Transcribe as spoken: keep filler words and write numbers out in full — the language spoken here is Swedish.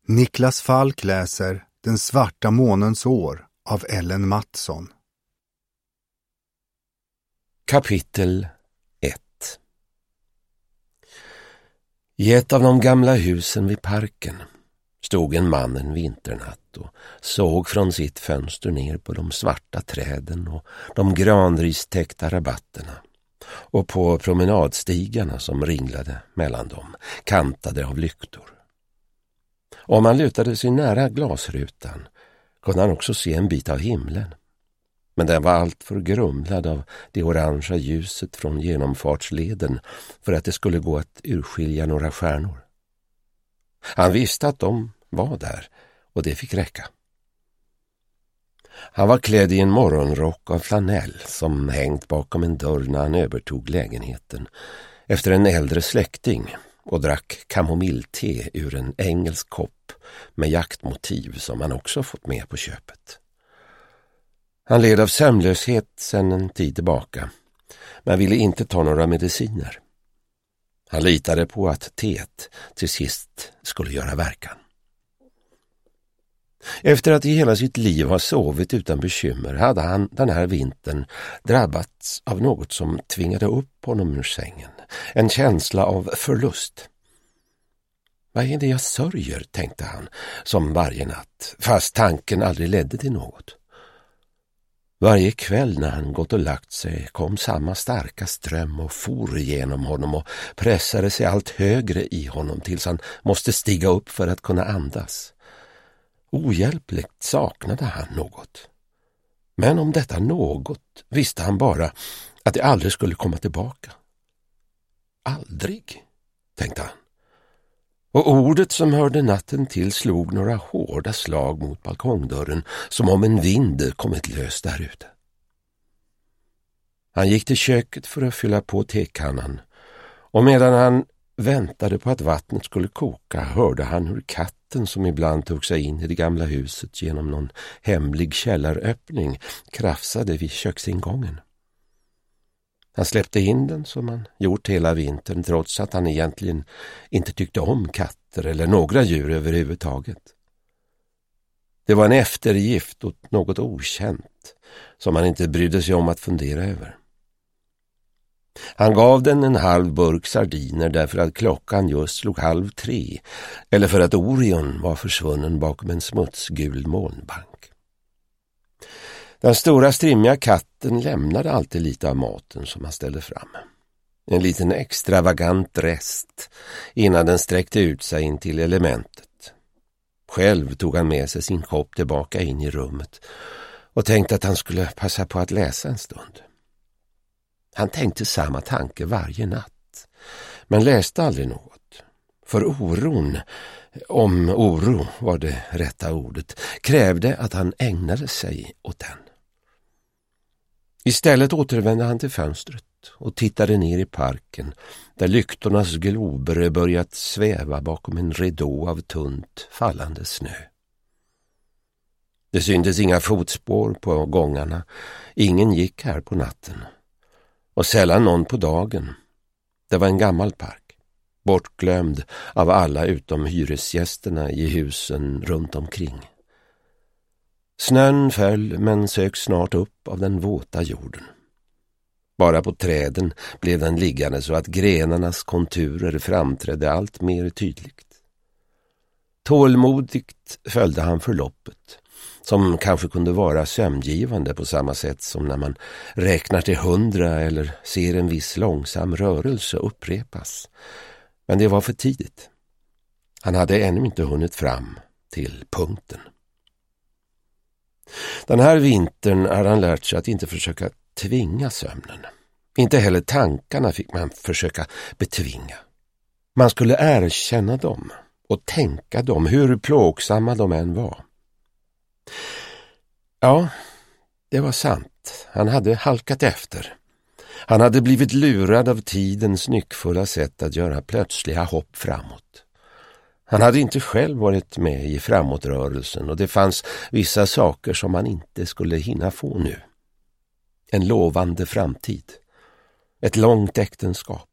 Niklas Falk läser Den svarta månens år av Ellen Mattsson. Kapitel ett. I ett av de gamla husen vid parken stod en man en vinternatt och såg från sitt fönster ner på de svarta träden och de granristäckta rabatterna och på promenadstigarna som ringlade mellan dem, kantade av lyktor. Om han lutade sig nära glasrutan kunde han också se en bit av himlen. Men den var allt för grumlad av det orangea ljuset från genomfartsleden för att det skulle gå att urskilja några stjärnor. Han visste att de var där och det fick räcka. Han var klädd i en morgonrock av flanell som hängt bakom en dörr när han övertog lägenheten efter en äldre släkting och drack kamomillte ur en engelsk kopp med jaktmotiv som han också fått med på köpet. Han led av sömnlöshet sedan en tid tillbaka, men ville inte ta några mediciner. Han litade på att teet till sist skulle göra verkan. Efter att i hela sitt liv ha sovit utan bekymmer hade han den här vintern drabbats av något som tvingade upp honom ur sängen. En känsla av förlust. Vad är det jag sörjer, tänkte han, som varje natt, fast tanken aldrig ledde till något. Varje kväll när han gått och lagt sig kom samma starka ström och for igenom honom och pressade sig allt högre i honom tills han måste stiga upp för att kunna andas. Ohjälpligt saknade han något. Men om detta något visste han bara att det aldrig skulle komma tillbaka. Aldrig, tänkte han. Och ordet som hörde natten till slog några hårda slag mot balkongdörren som om en vind kommit lös där ute. Han gick till köket för att fylla på tekannan och medan han väntade på att vattnet skulle koka hörde han hur katten som ibland tog sig in i det gamla huset genom någon hemlig källaröppning krafsade vid köksingången. Han släppte in den som han gjort hela vintern trots att han egentligen inte tyckte om katter eller några djur överhuvudtaget. Det var en eftergift åt något okänt som han inte brydde sig om att fundera över. Han gav den en halv burk sardiner därför att klockan just slog halv tre eller för att Orion var försvunnen bakom en smutsgul molnbank. Den stora strimmiga katten lämnade alltid lite av maten som han ställde fram. En liten extravagant rest innan den sträckte ut sig in till elementet. Själv tog han med sig sin kopp tillbaka in i rummet och tänkte att han skulle passa på att läsa en stund. Han tänkte samma tanke varje natt, men läste aldrig något. För oron, om oro var det rätta ordet, krävde att han ägnade sig åt den. Istället återvände han till fönstret och tittade ner i parken där lyktornas glober börjat sväva bakom en ridå av tunt fallande snö. Det syntes inga fotspår på gångarna, ingen gick här på natten och sällan någon på dagen. Det var en gammal park, bortglömd av alla utom hyresgästerna i husen runt omkring. Snön föll men sök snart upp av den våta jorden. Bara på träden blev den liggande så att grenarnas konturer framträdde allt mer tydligt. Tålmodigt följde han förloppet, som kanske kunde vara sömngivande på samma sätt som när man räknar till hundra eller ser en viss långsam rörelse upprepas. Men det var för tidigt. Han hade ännu inte hunnit fram till punkten. Den här vintern har han lärt sig att inte försöka tvinga sömnen. Inte heller tankarna fick man försöka betvinga. Man skulle erkänna dem och tänka dem, hur plågsamma de än var. Ja, det var sant. Han hade halkat efter. Han hade blivit lurad av tidens nyckfulla sätt att göra plötsliga hopp framåt. Han hade inte själv varit med i framåtrörelsen och det fanns vissa saker som han inte skulle hinna få nu. En lovande framtid. Ett långt äktenskap.